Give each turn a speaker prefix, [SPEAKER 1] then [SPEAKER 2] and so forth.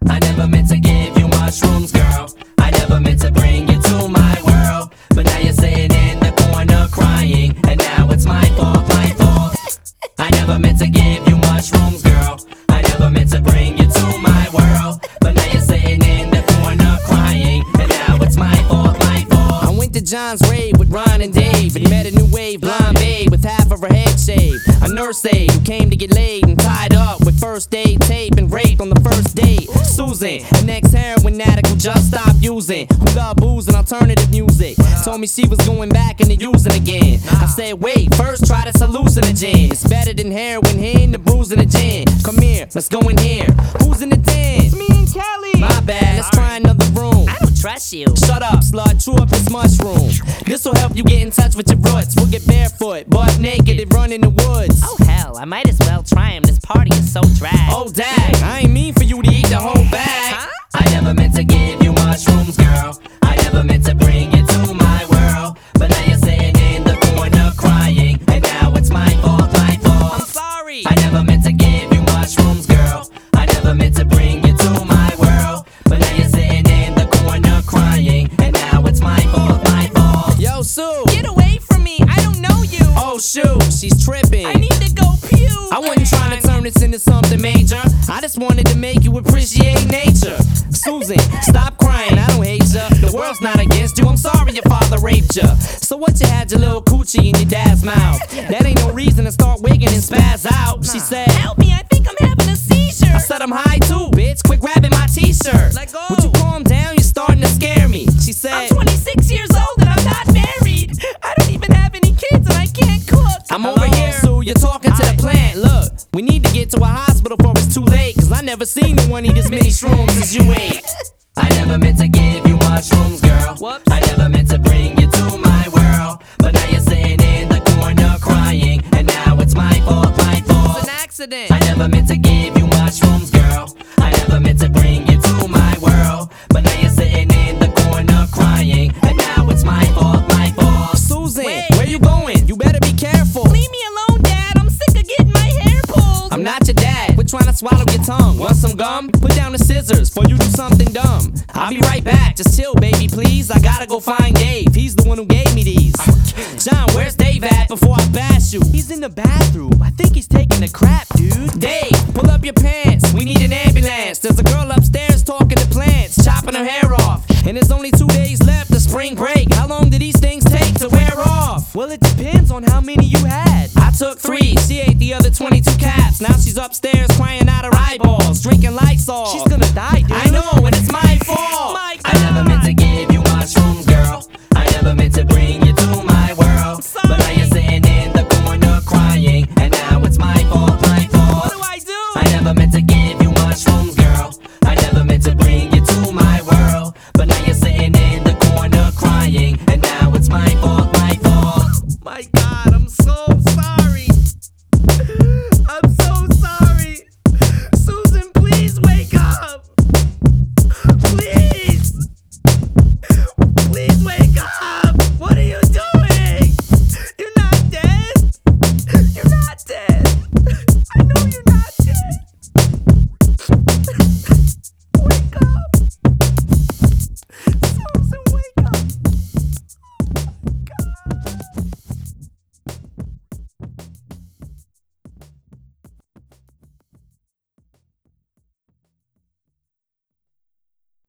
[SPEAKER 1] I never meant to give you mushrooms, girl. I never meant to bring you to my world. But now you're sitting in the corner crying, and now it's my fault, my fault. I never meant to give you mushrooms, girl. I never meant to bring you to my world. But now you're sitting in the corner crying, and now it's my fault, my fault.
[SPEAKER 2] I went to John's rave with Ron and Dave and met a new wave blonde babe with half of her head shaved. A nurse aide who came to get laid and tied up with first aid tape and raped on the first date. Susan, an ex-heroin addict who just stopped using, who loved booze and alternative music, told me she was going back into using again. I said, wait, first try this hallucinogen. It's better than heroin, hitting the bruise and the gin. Come here, let's go in here. Who's in the den?
[SPEAKER 3] It's me and Kelly.
[SPEAKER 2] My bad, let's try another room.
[SPEAKER 3] I don't trust you.
[SPEAKER 2] Shut up, slut, chew up this mushroom. This'll help you get in touch with your roots. We'll get barefoot, butt naked, and run in the woods.
[SPEAKER 3] Oh hell, I might as well try him. This party is so drag.
[SPEAKER 2] Oh dag, I ain't mean for you to eat the whole bag.
[SPEAKER 3] Huh?
[SPEAKER 1] I never meant to give you mushrooms, girl. I never meant to bring you to my world. But now you're sitting in the corner crying, and now it's my fault, my fault.
[SPEAKER 3] I'm sorry.
[SPEAKER 1] I never meant to give you mushrooms, girl. I never meant to bring you to my world. But now you're sitting in the corner crying, and now it's my fault, my fault.
[SPEAKER 2] Yo, Sue.
[SPEAKER 3] Get away from me. I don't know you.
[SPEAKER 2] Oh shoot, she's tripping.
[SPEAKER 3] I need to go pew.
[SPEAKER 2] I wasn't trying to turn this into something major. I just wanted to make you appreciate nature. Susan, stop crying, I don't hate ya. The world's not against you, I'm sorry your father raped ya. So what you had your little coochie in your dad's mouth? That ain't no reason to start wigging and spaz out. She said,
[SPEAKER 3] Help me, I think I'm having a seizure.
[SPEAKER 2] I said I'm high too, bitch, quit grabbing my t-shirt.
[SPEAKER 3] Let go.
[SPEAKER 2] Would you calm down, you're starting to scare me. She said,
[SPEAKER 3] I'm 26 years old and I'm not married. I don't even have any kids and I can't cook.
[SPEAKER 2] I'm over here, Sue, you're talking to the plant. Look, we need to get to a hospital before it's too late, cause I never seen no one eat as many shrooms as you ate.
[SPEAKER 1] I never meant to give you mushrooms, girl.
[SPEAKER 3] Whoops.
[SPEAKER 1] I never meant to bring you to my world. But now you're sitting in the corner crying, and now it's my fault, my fault.
[SPEAKER 3] It's an accident.
[SPEAKER 1] I never meant to give you mushrooms, girl. I never meant to bring you to my world. But now you're sitting in the corner crying, and now it's my fault, my fault.
[SPEAKER 2] Susan,
[SPEAKER 3] Wait.
[SPEAKER 2] where you going? You better be careful.
[SPEAKER 3] Leave me alone, Dad. I'm sick of getting my hair pulled.
[SPEAKER 2] I'm not your dad. Quit trying to swallow your tongue. Want some gum? Put down the scissors before you do something dumb. I'll be right back. Just chill, baby, please. I gotta go find Dave. He's the one who gave me these. John, where's Dave at before I bash you?
[SPEAKER 3] He's in the bathroom. I think he's taking a crap, dude.
[SPEAKER 2] Dave, pull up your pants. We need an ambulance. There's a girl upstairs talking to plants, chopping her hair off. And there's only 2 days left to spring break. How long do these things take to wear off?
[SPEAKER 3] Well, it depends on how many you had.
[SPEAKER 2] I took 3, she ate the other 22 caps. Now she's upstairs crying out her eyeballs, drinking Lysol.
[SPEAKER 3] She's gonna die,